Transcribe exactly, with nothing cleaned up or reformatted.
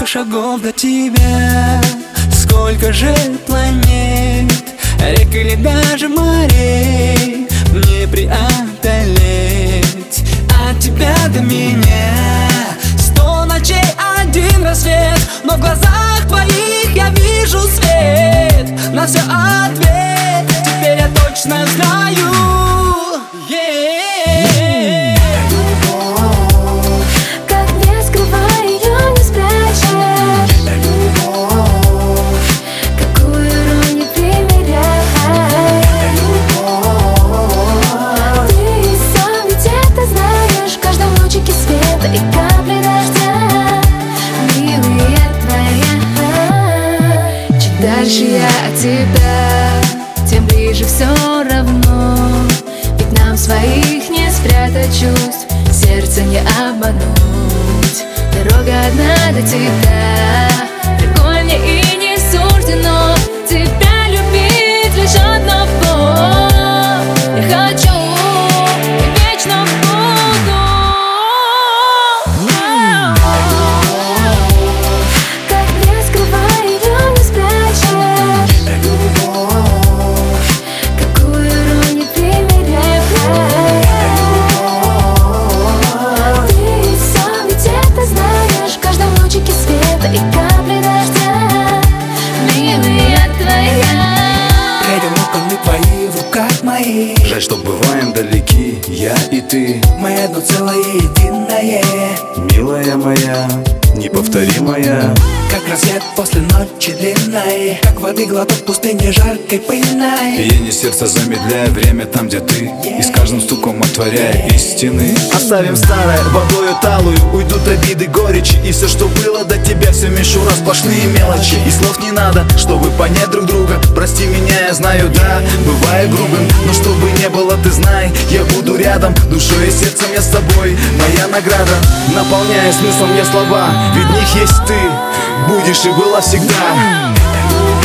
шагов до тебя, сколько же планет, рек или даже морей мне преодолеть. От тебя до меня сто ночей, один рассвет, но в глазах твоих я вижу свет. На все ответ, теперь я точно знаю. Yeah. Как не скрывай ее, не спрячешь. Какую роль не примеряй. Ты сам ведь это знаешь. В каждом лучике света и капли дождя, милая твоя. Чем дальше я от тебя, тем ближе все равно. Ведь нам своих не спрятать чувств, сердце не обмануть. Дорога одна до тебя, другой мне и не суждено. Тебя любить лишь одного я хочу и вечно буду. Как не скрывай ее, не спрячешь. Какую роль не примеряй. Ты сам ведь это знаешь. В каждом лучике света и капли дождя, милая твоя. Пройдем около твои в руках моих. Жаль, что бываем далеки, я и ты. Мы одно целое единое, Милая моя, неповторимая. как рассвет после ночи длинной, как воды глоток в пустыне жаркой пыльной. Биение сердца замедляя время там, где ты, и с каждым стуком отворяя истины. Оставим старое, водою талую, уйдут обиды, горечи, и все, что было до тебя, все мишура, сплошные мелочи. И слов не надо, чтобы понять друг друга. Прости меня, я знаю, да, бываю грубым, но чтобы не было, ты знай, я буду рядом, душой и сердцем я с тобой. Моя награда, наполняя смыслом я слова, ведь в них есть ты, будешь и была всегда.